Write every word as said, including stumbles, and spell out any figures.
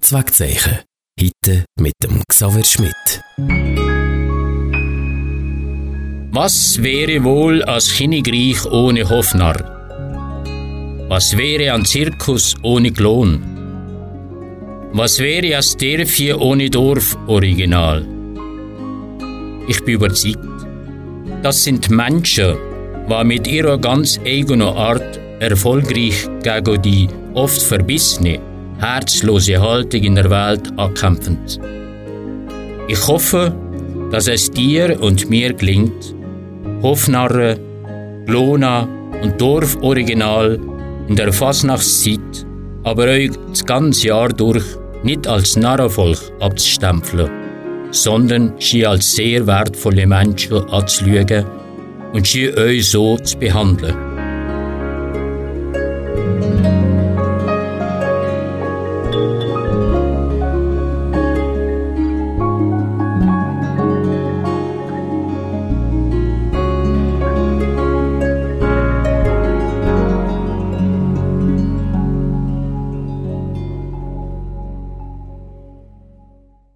Kurzwegzeichen. Heute mit dem Xaver Schmidt. Was wäre wohl als Königreich ohne Hofnarr? Was wäre ein Zirkus ohne Klon? Was wäre ein Dörfchen ohne Dorf-Original? Ich bin überzeugt, das sind Menschen, die mit ihrer ganz eigenen Art erfolgreich gegen die oft verbissene, herzlose Haltung in der Welt ankämpfen. Ich hoffe, dass es dir und mir gelingt, Hofnarren, Glona und Dorforiginal in der Fasnachtszeit, aber euch das ganze Jahr durch nicht als Narrenvolk abzustempeln, sondern sie als sehr wertvolle Menschen anzuschauen und sie euch so zu behandeln.